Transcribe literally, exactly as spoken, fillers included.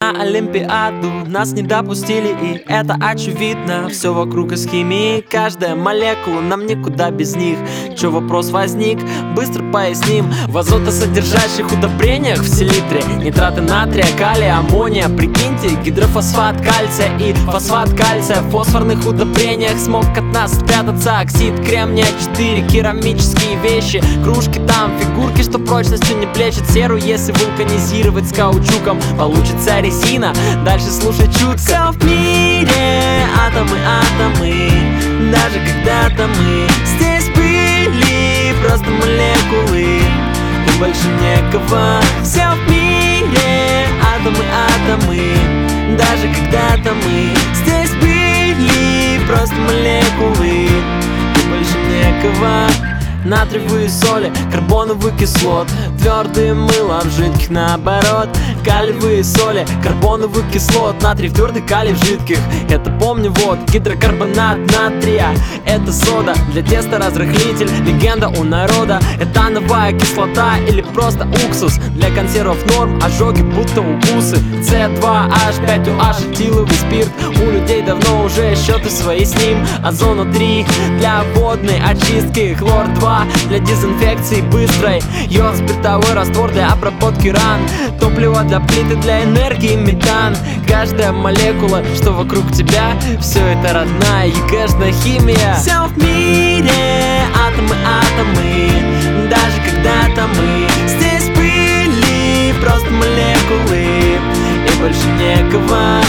на Олимпиаду нас не допустили, и это очевидно. Все вокруг из химии, каждая молекула, нам никуда без них. Чё вопрос возник? Быстро поясним. В азотосодержащих удобрениях в селитре нитраты натрия, калия, аммония. Прикиньте, гидрофосфат кальция и фосфат кальция. В фосфорных удобрениях смог от нас спрятаться. Оксид кремния четыре, керамические вещи, кружки там, фигурки, что прочностью не плечет серу. Если вулканизировать с каучуком, получится резина. Дальше слушай чутко. Все в мире атомы, атомы. Даже когда-то мы здесь были просто молекулы, и больше некого. Все в мире атомы, атомы. Даже когда-то мы здесь были просто молекулы, и больше некого. Натриевые соли, карбоновый кислот, твердые мыло в жидких наоборот. Калиевые соли, карбоновый кислот, натрий в твердых, калий в жидких. Это помню вот, гидрокарбонат натрия. Это сода, для теста разрыхлитель, легенда у народа. Этановая кислота или просто уксус, для консервов норм, ожоги будто укусы. С два H пять O H, этиловый спирт, у людей давно уже счеты свои с ним. Озону три для водной очистки, хлор два для дезинфекции быстрой, йод, спиртовой раствор для обработки ран, топливо для плиты, для энергии метан. Каждая молекула, что вокруг тебя, все это родная ЕГЭшная химия. Все в мире атомы, атомы. Даже когда-то мы здесь были просто молекулы, и больше некого.